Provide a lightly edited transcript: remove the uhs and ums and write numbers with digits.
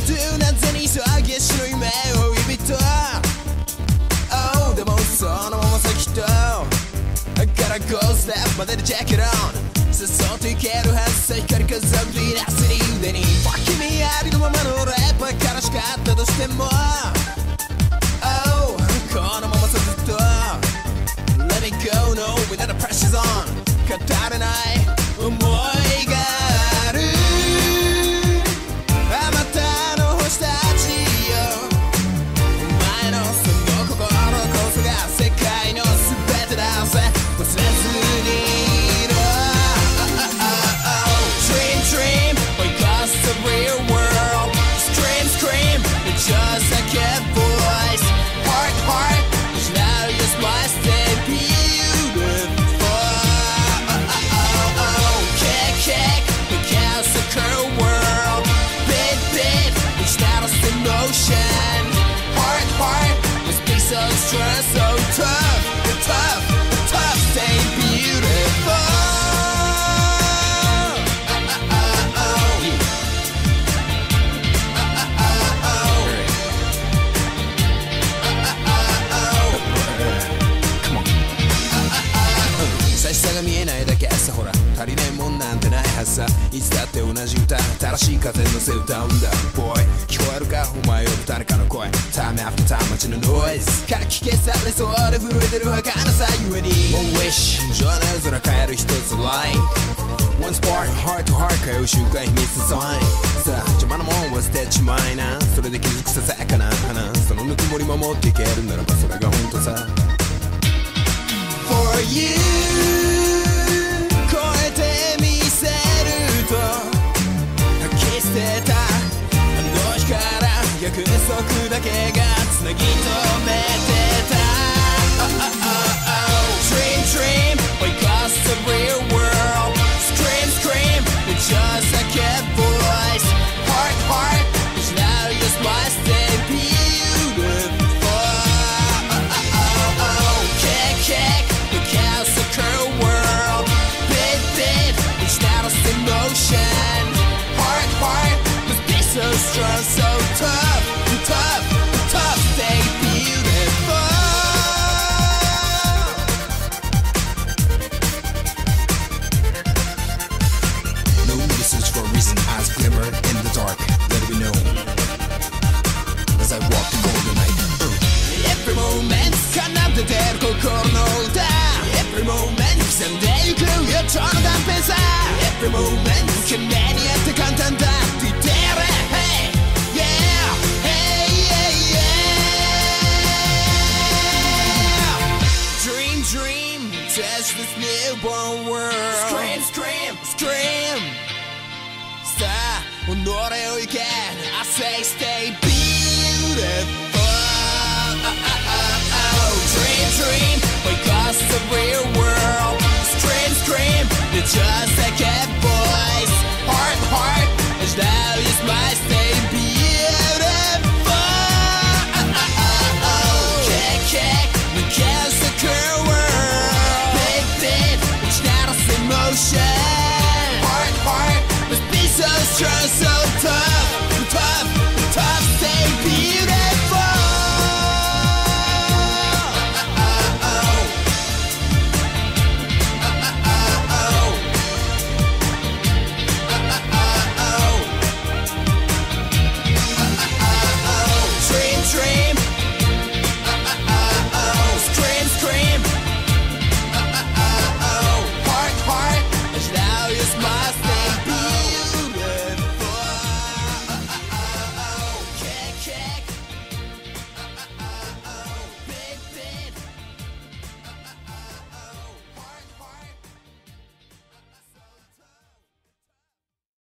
Do なぜに急ぎしの夢を指と Oh でもそのまま先とから5ステップまででチェックオンさっそうといけるはずさ光り風吹き出すに腕に君ありのままのレッパーからしかったとしても Oh このままさずっと Let me go no without the pressure's on 語れない思いがあるあまたの星たちよお前のその心こそが世界の全てだぜ忘れずに Dream dream because the real world Scream scream just like a voice Heart heart which now is my stay beautiful Kick kick because the cruel world Beat beat which now is the motion Heart heart must be so strong so tough tough tough stay beautiful差が見えないだけさほら足りないもんなんてないはずさいつだって同じ歌正しい風に乗せ歌うんだ Boy 聞こえるかお前呼ぶ誰かの声 Time after time 街のノイズかき消されそうで震えてる儚さゆえに One wish 情熱空変える一つ Line One spark heart to heart 通う瞬間秘密サインさあ邪魔なもんは捨てちまいなそれで気づくささやかな花そのぬくもり守っていけるならばそれが本当さ For you 超えてみせると吐き捨てたあの日から約束だけがつなぎ止めてた Dream dream because the real world Scream scream just like a voice Heart heart which now is my stay beautiful Kick kick because the cruel world Beat beat which now is the motion Heart heart must be so strong so tough tough tough stay beautiful No need to search for a reason eyes glimmer in the dark let it be known As I walk the golden night Every moment 奏でてる心の歌 Every moment 刻んでゆく予兆の断片さ Every moment 懸命にやって簡単だって言ってやれ Hey yeah Hey yeah yeah Dream dream touch this newborn world Scream scream scream さあ己を行け I say stay